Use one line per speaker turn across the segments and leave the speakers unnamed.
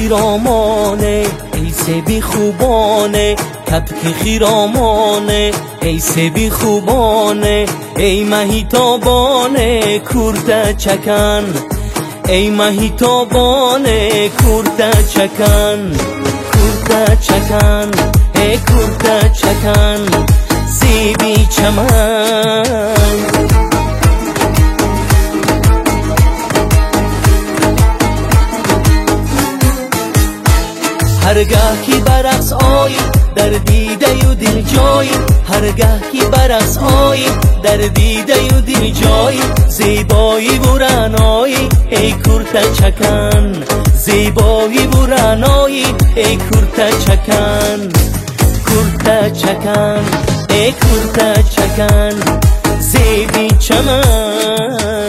خیرامانه ای سبی خوبانه، کبک خیرامانه ای سبی خوبانه، ای مهیتابانه کورده چکن، ای مهیتابانه کورده چکن، کورده چکن، ای کورده چکن زیبی چمن. هرگاه کی برقص آیی در دیده و دل جایی، هرگاه کی برقص آیی در دیده و دل جایی، زیبایی و رعنایی ای کورته چکن، زیبایی و رعنایی ای کورته چکن، کورته چکن، ای کورته چکن زیبی چمن.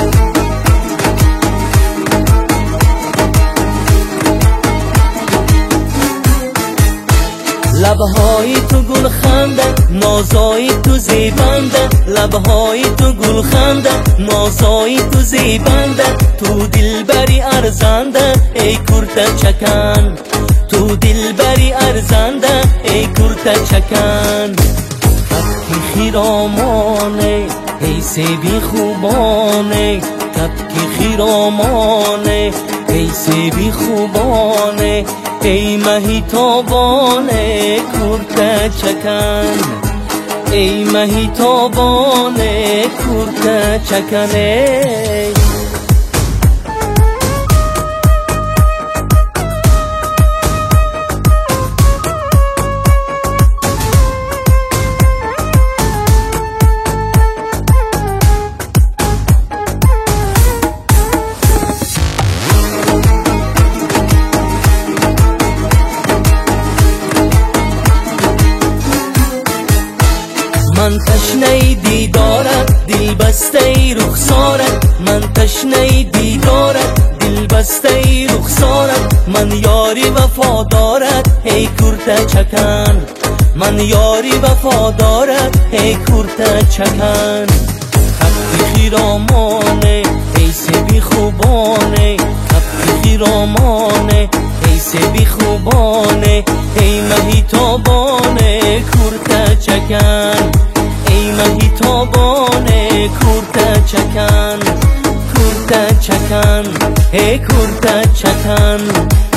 لبهای تو گل خنده، نازای تو زیبنده، لبهای تو گل خنده، نازای تو زیبنده، تو دلبری ارزنده ای کورته چکن، تو دلبری ارزنده ای کورته چکن. کبک خیرامانه ای سبی خوبانه، کبک خیرامانه ای سبی خوبانه، ای مهیتابانه کورته چکن، ای مهیتابانه کورته چکن. من تشنه دیدارت دل بسته رخسارت، من تشنه دیدارت دل بسته رخسارت، من یاری وفادارت ای کورته چکن، من یاری وفادارت ای کورته چکن. کبک خیرامانه ای سبی خوبانه، کبک خیرامانه ای سبی خوبانه، ای مهیتابانه کورته چکن، ای مهیتابانه کورته چکن، کورته چکن، ای کورته چکن